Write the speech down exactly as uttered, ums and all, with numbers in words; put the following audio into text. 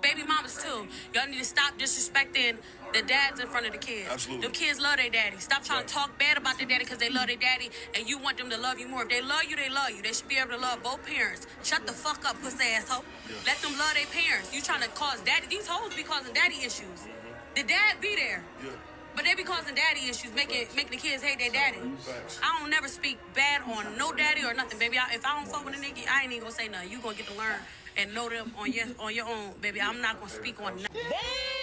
baby mamas too. Y'all need to stop disrespecting the dads in front of the kids. Absolutely. Them kids love their daddy. Stop trying Right. to talk bad about their daddy because they love their daddy and you want them to love you more. If they love you, they love you. They should be able to love both parents. Shut the fuck up, pussy asshole. Yeah. Let them love their parents. You trying to cause daddy. These hoes be causing daddy issues. The dad be there. Yeah. But they be causing daddy issues, making making the kids hate their daddy. Facts. I don't never speak bad on no daddy or nothing, baby. I, if I don't fuck with a nigga, I ain't even gonna say nothing. You gonna get to learn and know them on your on your own, baby. I'm not gonna speak on nothing.